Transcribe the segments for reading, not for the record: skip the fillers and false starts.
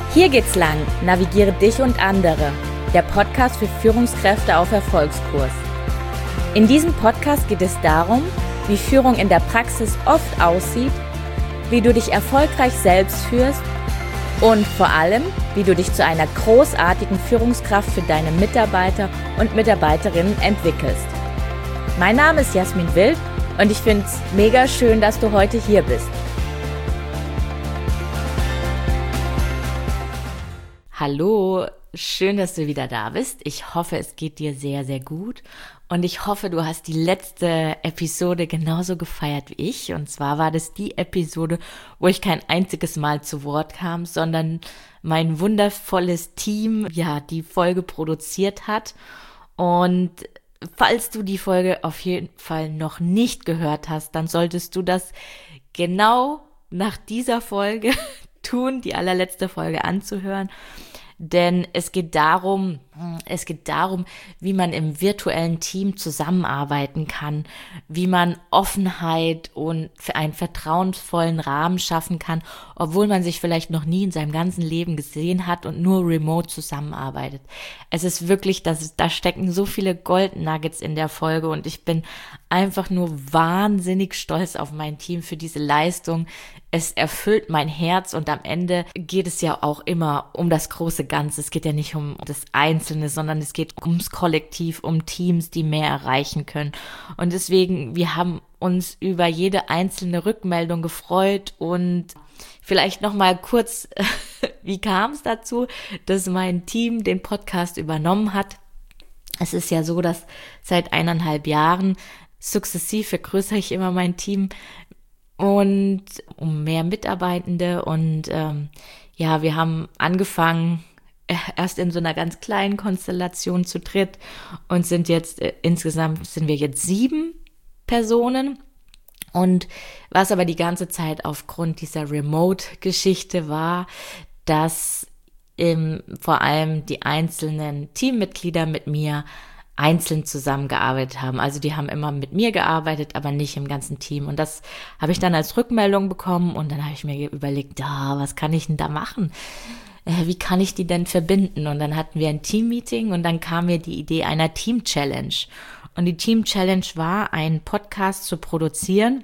Hier geht's lang. Navigiere dich und andere. Der Podcast für Führungskräfte auf Erfolgskurs. In diesem Podcast geht es darum, wie Führung in der Praxis oft aussieht, wie du dich erfolgreich selbst führst und vor allem, wie du dich zu einer großartigen Führungskraft für deine Mitarbeiter und Mitarbeiterinnen entwickelst. Mein Name ist Jasmin Wild und ich finde es mega schön, dass du heute hier bist. Hallo, schön, dass du wieder da bist. Ich hoffe, es geht dir sehr, sehr gut und ich hoffe, du hast die letzte Episode genauso gefeiert wie ich. Und zwar war das die Episode, wo ich kein einziges Mal zu Wort kam, sondern mein wundervolles Team, die Folge produziert hat. Und falls du die Folge auf jeden Fall noch nicht gehört hast, dann solltest du das genau nach dieser Folge tun, die allerletzte Folge anzuhören. Denn es geht darum, wie man im virtuellen Team zusammenarbeiten kann, wie man Offenheit und für einen vertrauensvollen Rahmen schaffen kann, obwohl man sich vielleicht noch nie in seinem ganzen Leben gesehen hat und nur remote zusammenarbeitet. Es ist wirklich, da stecken so viele Gold Nuggets in der Folge und ich bin einfach nur wahnsinnig stolz auf mein Team für diese Leistung. Es erfüllt mein Herz und am Ende geht es ja auch immer um das große Ganze. Es geht ja nicht um das Einzelne, sondern es geht ums Kollektiv, um Teams, die mehr erreichen können. Und deswegen, wir haben uns über jede einzelne Rückmeldung gefreut und vielleicht nochmal kurz, wie kam es dazu, dass mein Team den Podcast übernommen hat? Es ist ja so, dass seit 1,5 Jahren sukzessiv vergrößere ich immer mein Team und um mehr Mitarbeitende und wir haben angefangen erst in so einer ganz kleinen Konstellation zu dritt und sind jetzt insgesamt 7 Personen. Und was aber die ganze Zeit aufgrund dieser Remote-Geschichte war, dass vor allem die einzelnen Teammitglieder mit mir einzeln zusammengearbeitet haben. Also die haben immer mit mir gearbeitet, aber nicht im ganzen Team. Und das habe ich dann als Rückmeldung bekommen und dann habe ich mir überlegt, was kann ich denn da machen? Wie kann ich die denn verbinden? Und dann hatten wir ein Team-Meeting und dann kam mir die Idee einer Team-Challenge. Und die Team-Challenge war, einen Podcast zu produzieren,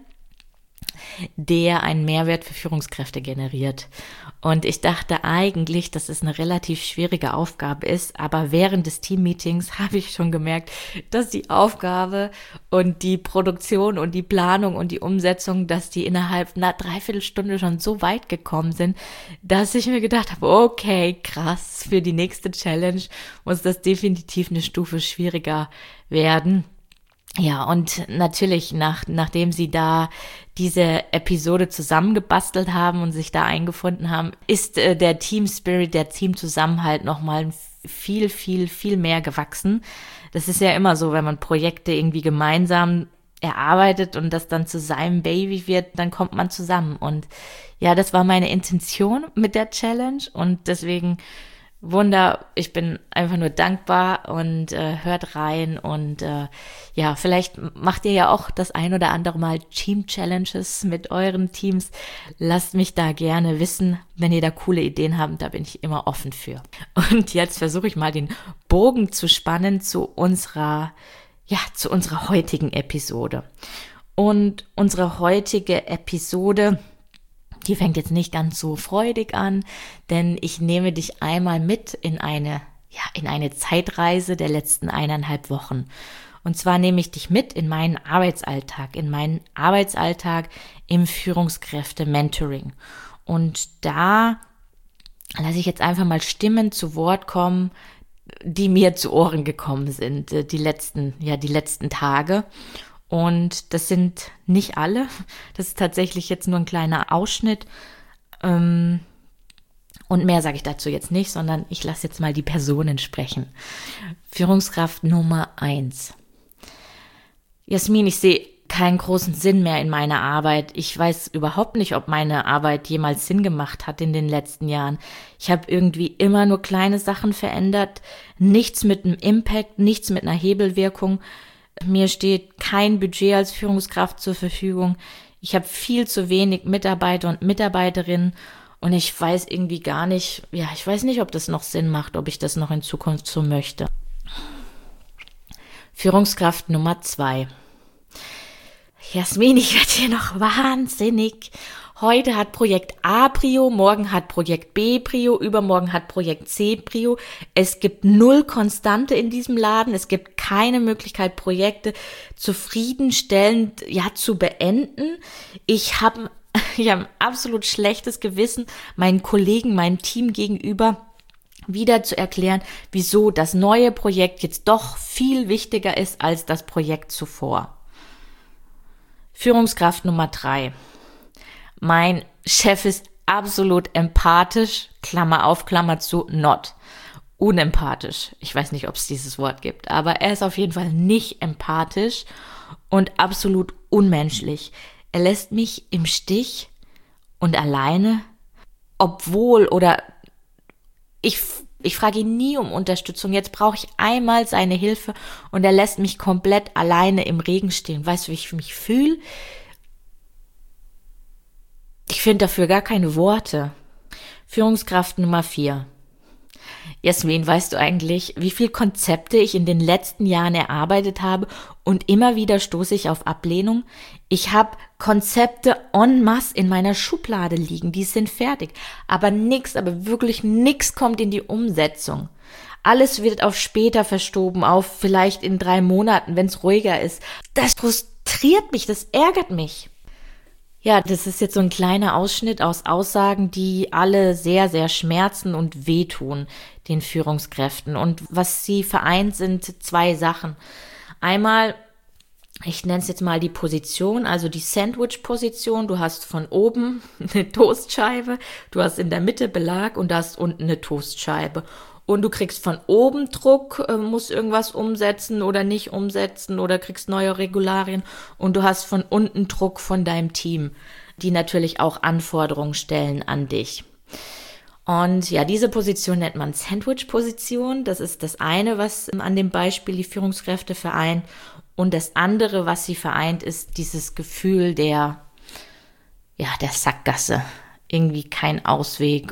der einen Mehrwert für Führungskräfte generiert. Und ich dachte eigentlich, dass es eine relativ schwierige Aufgabe ist, aber während des Teammeetings habe ich schon gemerkt, dass die Aufgabe und die Produktion und die Planung und die Umsetzung, dass die innerhalb einer Dreiviertelstunde schon so weit gekommen sind, dass ich mir gedacht habe, okay, krass, für die nächste Challenge muss das definitiv eine Stufe schwieriger werden. Ja, und natürlich, nachdem sie da diese Episode zusammengebastelt haben und sich da eingefunden haben, ist der Team Spirit, der Teamzusammenhalt nochmal viel, viel, viel mehr gewachsen. Das ist ja immer so, wenn man Projekte irgendwie gemeinsam erarbeitet und das dann zu seinem Baby wird, dann kommt man zusammen. Und ja, das war meine Intention mit der Challenge und deswegen ich bin einfach nur dankbar und hört rein und vielleicht macht ihr ja auch das ein oder andere Mal Team-Challenges mit euren Teams. Lasst mich da gerne wissen, wenn ihr da coole Ideen habt, da bin ich immer offen für. Und jetzt versuche ich mal den Bogen zu spannen zu unserer heutigen Episode. Und unsere heutige Episode, die fängt jetzt nicht ganz so freudig an, denn ich nehme dich einmal mit in eine Zeitreise der letzten 1,5 Wochen. Und zwar nehme ich dich mit in meinen Arbeitsalltag im Führungskräfte-Mentoring. Und da lasse ich jetzt einfach mal Stimmen zu Wort kommen, die mir zu Ohren gekommen sind, die letzten Tage. Und das sind nicht alle, das ist tatsächlich jetzt nur ein kleiner Ausschnitt und mehr sage ich dazu jetzt nicht, sondern ich lasse jetzt mal die Personen sprechen. Führungskraft Nummer 1. Jasmin, ich sehe keinen großen Sinn mehr in meiner Arbeit. Ich weiß überhaupt nicht, ob meine Arbeit jemals Sinn gemacht hat in den letzten Jahren. Ich habe irgendwie immer nur kleine Sachen verändert, nichts mit einem Impact, nichts mit einer Hebelwirkung. Mir steht kein Budget als Führungskraft zur Verfügung. Ich habe viel zu wenig Mitarbeiter und Mitarbeiterinnen Und ich weiß irgendwie gar nicht, ich weiß nicht, ob das noch Sinn macht, ob ich das noch in Zukunft so möchte. Führungskraft Nummer 2. Jasmin, ich werde hier noch wahnsinnig. Heute hat Projekt A Prio, morgen hat Projekt B Prio, übermorgen hat Projekt C Prio. Es gibt 0 Konstante in diesem Laden. Es gibt keine Möglichkeit, Projekte zufriedenstellend zu beenden. Ich habe ein absolut schlechtes Gewissen meinen Kollegen, meinem Team gegenüber, wieder zu erklären, wieso das neue Projekt jetzt doch viel wichtiger ist als das Projekt zuvor. Führungskraft Nummer 3. Mein Chef ist absolut empathisch, Klammer auf, Klammer zu, not. Unempathisch. Ich weiß nicht, ob es dieses Wort gibt, aber er ist auf jeden Fall nicht empathisch und absolut unmenschlich. Er lässt mich im Stich und alleine, ich frage ihn nie um Unterstützung. Jetzt brauche ich einmal seine Hilfe und er lässt mich komplett alleine im Regen stehen. Weißt du, wie ich mich fühle? Ich finde dafür gar keine Worte. Führungskraft Nummer 4. Jasmin, weißt du eigentlich, wie viele Konzepte ich in den letzten Jahren erarbeitet habe und immer wieder stoße ich auf Ablehnung? Ich habe Konzepte en masse in meiner Schublade liegen, die sind fertig, aber wirklich nix kommt in die Umsetzung. Alles wird auf später verschoben, auf vielleicht in 3 Monaten, wenn es ruhiger ist. Das frustriert mich, das ärgert mich. Ja, das ist jetzt so ein kleiner Ausschnitt aus Aussagen, die alle sehr, sehr schmerzen und wehtun den Führungskräften. Und was sie vereint, sind 2 Sachen. Einmal, ich nenne es jetzt mal die Position, also die Sandwich-Position. Du hast von oben eine Toastscheibe, du hast in der Mitte Belag und du hast unten eine Toastscheibe. Und du kriegst von oben Druck, musst irgendwas umsetzen oder nicht umsetzen oder kriegst neue Regularien. Und du hast von unten Druck von deinem Team, die natürlich auch Anforderungen stellen an dich. Und ja, diese Position nennt man Sandwich-Position. Das ist das eine, was an dem Beispiel die Führungskräfte vereint. Und das andere, was sie vereint, ist dieses Gefühl der Sackgasse. Irgendwie kein Ausweg,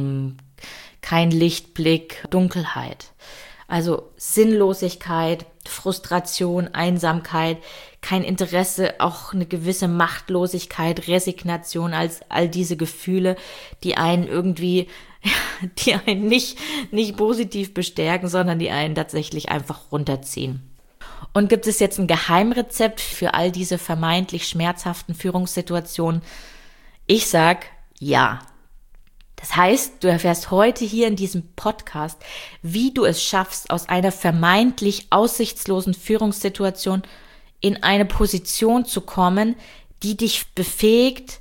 kein Lichtblick, Dunkelheit. Also Sinnlosigkeit, Frustration, Einsamkeit, kein Interesse, auch eine gewisse Machtlosigkeit, Resignation, als all diese Gefühle, die einen irgendwie, die einen nicht positiv bestärken, sondern die einen tatsächlich einfach runterziehen. Und gibt es jetzt ein Geheimrezept für all diese vermeintlich schmerzhaften Führungssituationen? Ich sag ja. Das heißt, du erfährst heute hier in diesem Podcast, wie du es schaffst, aus einer vermeintlich aussichtslosen Führungssituation in eine Position zu kommen, die dich befähigt,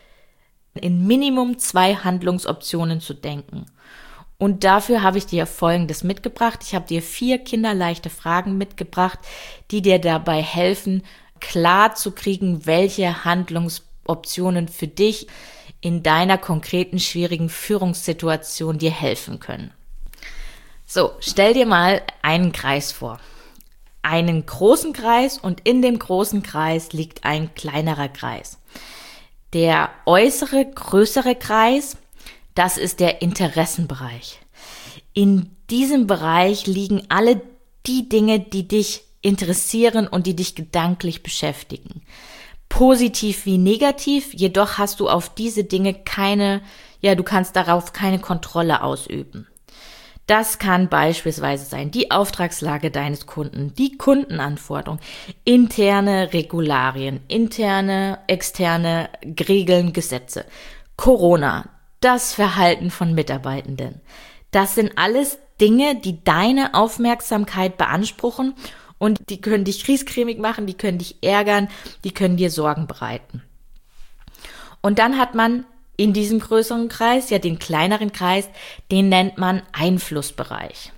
in Minimum 2 Handlungsoptionen zu denken. Und dafür habe ich dir Folgendes mitgebracht. Ich habe dir 4 kinderleichte Fragen mitgebracht, die dir dabei helfen, klar zu kriegen, welche Handlungsoptionen für dich in deiner konkreten, schwierigen Führungssituation dir helfen können. So, stell dir mal einen Kreis vor. Einen großen Kreis und in dem großen Kreis liegt ein kleinerer Kreis. Der äußere, größere Kreis, das ist der Interessenbereich. In diesem Bereich liegen alle die Dinge, die dich interessieren und die dich gedanklich beschäftigen. Positiv wie negativ, jedoch hast du auf diese Dinge du kannst darauf keine Kontrolle ausüben. Das kann beispielsweise sein die Auftragslage deines Kunden, die Kundenanforderung, interne Regularien, interne, externe Regeln, Gesetze, Corona, das Verhalten von Mitarbeitenden. Das sind alles Dinge, die deine Aufmerksamkeit beanspruchen und die können dich griesgrämig machen, die können dich ärgern, die können dir Sorgen bereiten. Und dann hat man in diesem größeren Kreis, den kleineren Kreis, den nennt man Einflussbereich.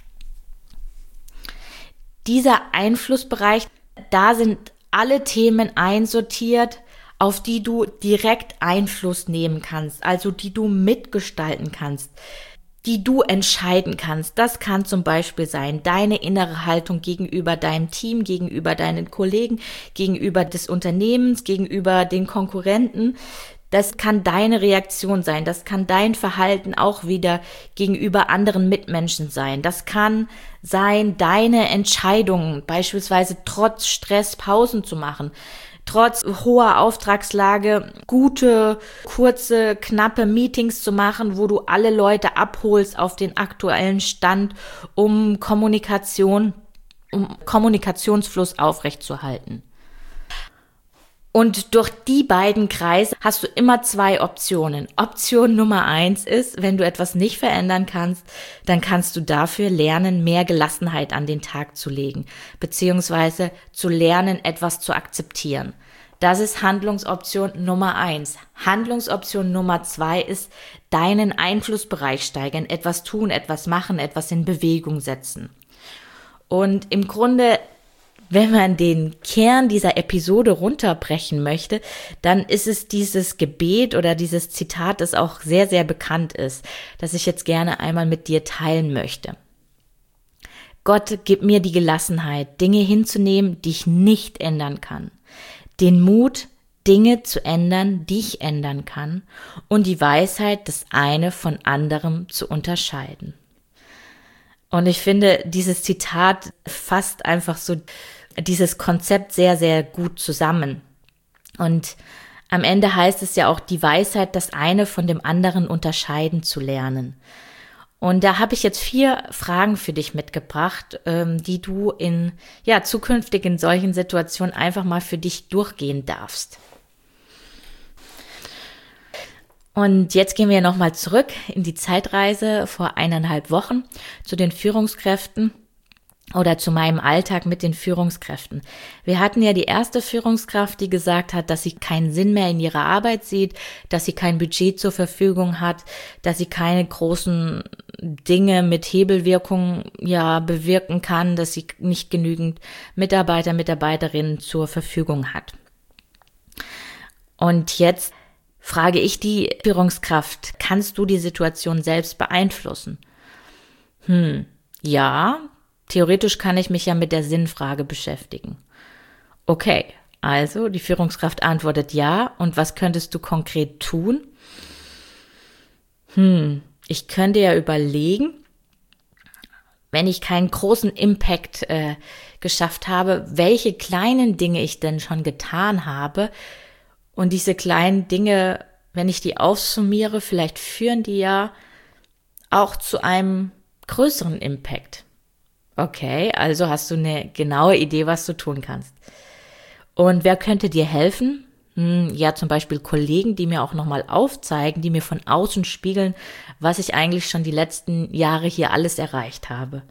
Dieser Einflussbereich, da sind alle Themen einsortiert, auf die du direkt Einfluss nehmen kannst, also die du mitgestalten kannst, die du entscheiden kannst. Das kann zum Beispiel sein, deine innere Haltung gegenüber deinem Team, gegenüber deinen Kollegen, gegenüber des Unternehmens, gegenüber den Konkurrenten. Das kann deine Reaktion sein, das kann dein Verhalten auch wieder gegenüber anderen Mitmenschen sein. Das kann sein, deine Entscheidungen, beispielsweise trotz Stress Pausen zu machen, trotz hoher Auftragslage gute, kurze, knappe Meetings zu machen, wo du alle Leute abholst auf den aktuellen Stand, um Kommunikationsfluss aufrechtzuerhalten. Und durch die beiden Kreise hast du immer zwei Optionen. Option Nummer 1 ist, wenn du etwas nicht verändern kannst, dann kannst du dafür lernen, mehr Gelassenheit an den Tag zu legen, beziehungsweise zu lernen, etwas zu akzeptieren. Das ist Handlungsoption Nummer 1. Handlungsoption Nummer 2 ist, deinen Einflussbereich steigern, etwas tun, etwas machen, etwas in Bewegung setzen. Und im Grunde, wenn man den Kern dieser Episode runterbrechen möchte, dann ist es dieses Gebet oder dieses Zitat, das auch sehr, sehr bekannt ist, das ich jetzt gerne einmal mit dir teilen möchte. Gott, gib mir die Gelassenheit, Dinge hinzunehmen, die ich nicht ändern kann. Den Mut, Dinge zu ändern, die ich ändern kann. Und die Weisheit, das eine von anderem zu unterscheiden. Und ich finde, dieses Zitat fasst einfach so dieses Konzept sehr, sehr gut zusammen. Und am Ende heißt es ja auch, die Weisheit, das eine von dem anderen unterscheiden zu lernen. Und da habe ich jetzt 4 Fragen für dich mitgebracht, die du zukünftig in solchen Situationen einfach mal für dich durchgehen darfst. Und jetzt gehen wir nochmal zurück in die Zeitreise vor 1,5 Wochen zu den Führungskräften oder zu meinem Alltag mit den Führungskräften. Wir hatten ja die erste Führungskraft, die gesagt hat, dass sie keinen Sinn mehr in ihrer Arbeit sieht, dass sie kein Budget zur Verfügung hat, dass sie keine großen Dinge mit Hebelwirkung bewirken kann, dass sie nicht genügend Mitarbeiter, Mitarbeiterinnen zur Verfügung hat. Und jetzt frage ich die Führungskraft, kannst du die Situation selbst beeinflussen? Ja, theoretisch kann ich mich ja mit der Sinnfrage beschäftigen. Okay, also die Führungskraft antwortet ja. Und was könntest du konkret tun? Ich könnte ja überlegen, wenn ich keinen großen Impact geschafft habe, welche kleinen Dinge ich denn schon getan habe. Und diese kleinen Dinge, wenn ich die aufsummiere, vielleicht führen die ja auch zu einem größeren Impact. Okay, also hast du eine genaue Idee, was du tun kannst. Und wer könnte dir helfen? Ja, zum Beispiel Kollegen, die mir auch nochmal aufzeigen, die mir von außen spiegeln, was ich eigentlich schon die letzten Jahre hier alles erreicht habe.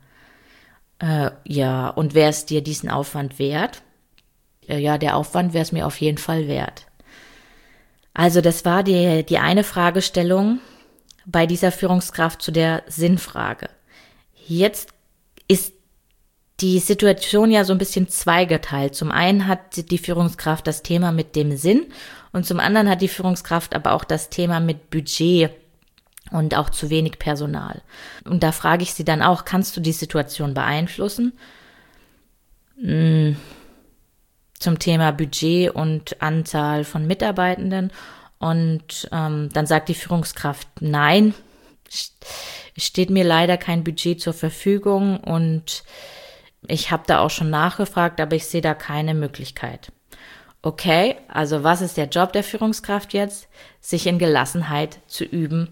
Und wäre es dir diesen Aufwand wert? Der Aufwand wäre es mir auf jeden Fall wert. Also das war die eine Fragestellung bei dieser Führungskraft zu der Sinnfrage. Jetzt ist die Situation ja so ein bisschen zweigeteilt. Zum einen hat die Führungskraft das Thema mit dem Sinn und zum anderen hat die Führungskraft aber auch das Thema mit Budget und auch zu wenig Personal. Und da frage ich sie dann auch, kannst du die Situation beeinflussen? Zum Thema Budget und Anzahl von Mitarbeitenden. Und dann sagt die Führungskraft, nein, steht mir leider kein Budget zur Verfügung und ich habe da auch schon nachgefragt, aber ich sehe da keine Möglichkeit. Okay, also was ist der Job der Führungskraft jetzt? Sich in Gelassenheit zu üben.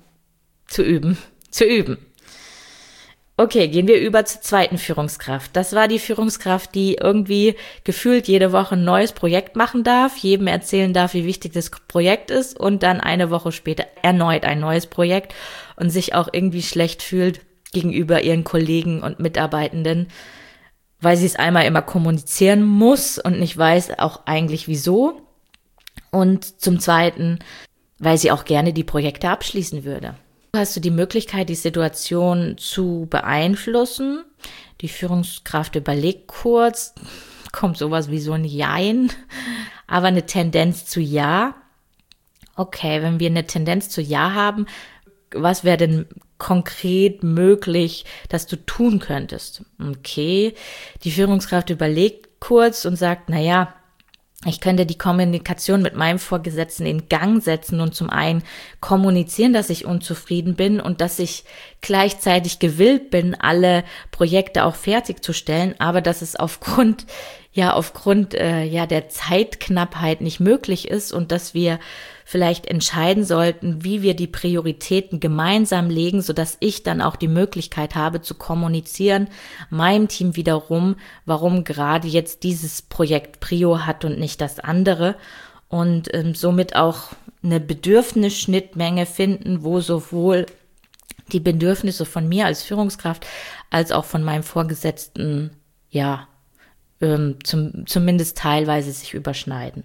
Okay, gehen wir über zur zweiten Führungskraft. Das war die Führungskraft, die irgendwie gefühlt jede Woche ein neues Projekt machen darf, jedem erzählen darf, wie wichtig das Projekt ist und dann eine Woche später erneut ein neues Projekt und sich auch irgendwie schlecht fühlt gegenüber ihren Kollegen und Mitarbeitenden, weil sie es einmal immer kommunizieren muss und nicht weiß auch eigentlich wieso. Und zum Zweiten, weil sie auch gerne die Projekte abschließen würde. Hast du die Möglichkeit, die Situation zu beeinflussen? Die Führungskraft überlegt kurz, kommt sowas wie so ein Jein, aber eine Tendenz zu Ja. Okay, wenn wir eine Tendenz zu Ja haben, was wäre denn konkret möglich, dass du tun könntest? Okay, die Führungskraft überlegt kurz und sagt, Ich könnte die Kommunikation mit meinem Vorgesetzten in Gang setzen und zum einen kommunizieren, dass ich unzufrieden bin und dass ich gleichzeitig gewillt bin, alle Projekte auch fertigzustellen, aber dass es aufgrund der Zeitknappheit nicht möglich ist und dass wir vielleicht entscheiden sollten, wie wir die Prioritäten gemeinsam legen, sodass ich dann auch die Möglichkeit habe zu kommunizieren, meinem Team wiederum, warum gerade jetzt dieses Projekt Prio hat und nicht das andere und somit auch eine Bedürfnisschnittmenge finden, wo sowohl die Bedürfnisse von mir als Führungskraft als auch von meinem Vorgesetzten, zumindest teilweise sich überschneiden.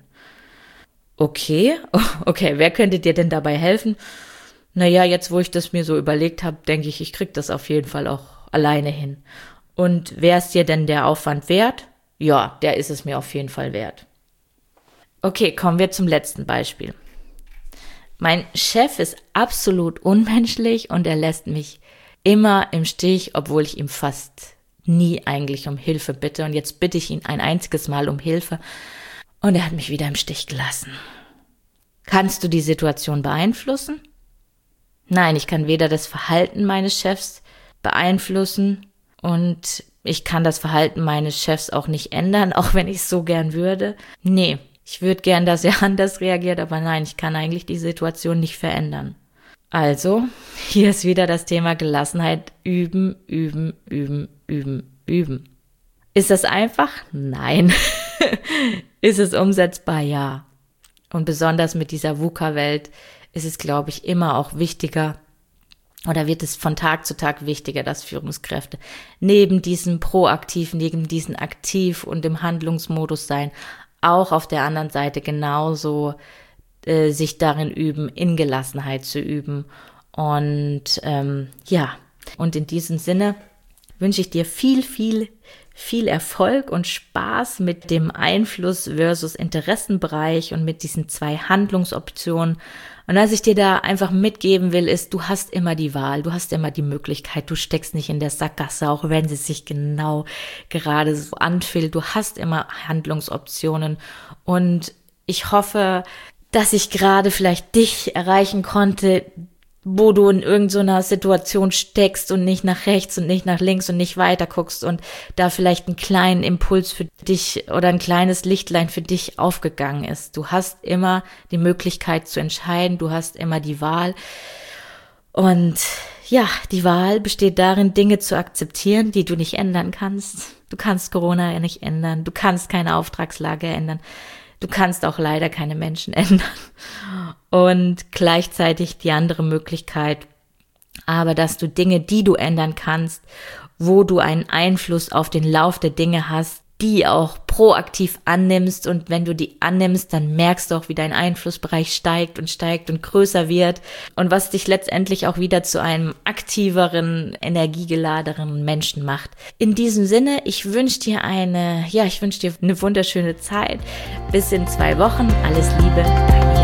Okay, wer könnte dir denn dabei helfen? Naja, jetzt wo ich das mir so überlegt habe, denke ich, ich krieg das auf jeden Fall auch alleine hin. Und wäre es dir denn der Aufwand wert? Ja, der ist es mir auf jeden Fall wert. Okay, kommen wir zum letzten Beispiel. Mein Chef ist absolut unmenschlich und er lässt mich immer im Stich, obwohl ich ihm fast nie eigentlich um Hilfe bitte. Und jetzt bitte ich ihn ein einziges Mal um Hilfe. Und er hat mich wieder im Stich gelassen. Kannst du die Situation beeinflussen? Nein, ich kann weder das Verhalten meines Chefs beeinflussen und ich kann das Verhalten meines Chefs auch nicht ändern, auch wenn ich es so gern würde. Nee, ich würde gern, dass er anders reagiert, aber nein, ich kann eigentlich die Situation nicht verändern. Also, hier ist wieder das Thema Gelassenheit. Üben, üben, üben, üben, üben. Ist das einfach? Nein. Ist es umsetzbar? Ja. Und besonders mit dieser VUCA-Welt ist es, glaube ich, immer auch wichtiger oder wird es von Tag zu Tag wichtiger, dass Führungskräfte neben diesem proaktiv, neben diesem aktiv und im Handlungsmodus sein, auch auf der anderen Seite genauso sich darin üben, in Gelassenheit zu üben. Und und in diesem Sinne wünsche ich dir viel Erfolg und Spaß mit dem Einfluss versus Interessenbereich und mit diesen 2 Handlungsoptionen. Und was ich dir da einfach mitgeben will, ist, du hast immer die Wahl, du hast immer die Möglichkeit, du steckst nicht in der Sackgasse, auch wenn sie sich genau gerade so anfühlt. Du hast immer Handlungsoptionen und ich hoffe, dass ich gerade vielleicht dich erreichen konnte, wo du in irgendeiner Situation steckst und nicht nach rechts und nicht nach links und nicht weiter guckst und da vielleicht einen kleinen Impuls für dich oder ein kleines Lichtlein für dich aufgegangen ist. Du hast immer die Möglichkeit zu entscheiden, du hast immer die Wahl und ja, die Wahl besteht darin, Dinge zu akzeptieren, die du nicht ändern kannst. Du kannst Corona ja nicht ändern, du kannst keine Auftragslage ändern. Du kannst auch leider keine Menschen ändern. Und gleichzeitig die andere Möglichkeit, aber dass du Dinge, die du ändern kannst, wo du einen Einfluss auf den Lauf der Dinge hast, die auch proaktiv annimmst. Und wenn du die annimmst, dann merkst du auch, wie dein Einflussbereich steigt und größer wird. Und was dich letztendlich auch wieder zu einem aktiveren, energiegeladenen Menschen macht. In diesem Sinne, ich wünsche dir eine wunderschöne Zeit. Bis in 2 Wochen. Alles Liebe, deine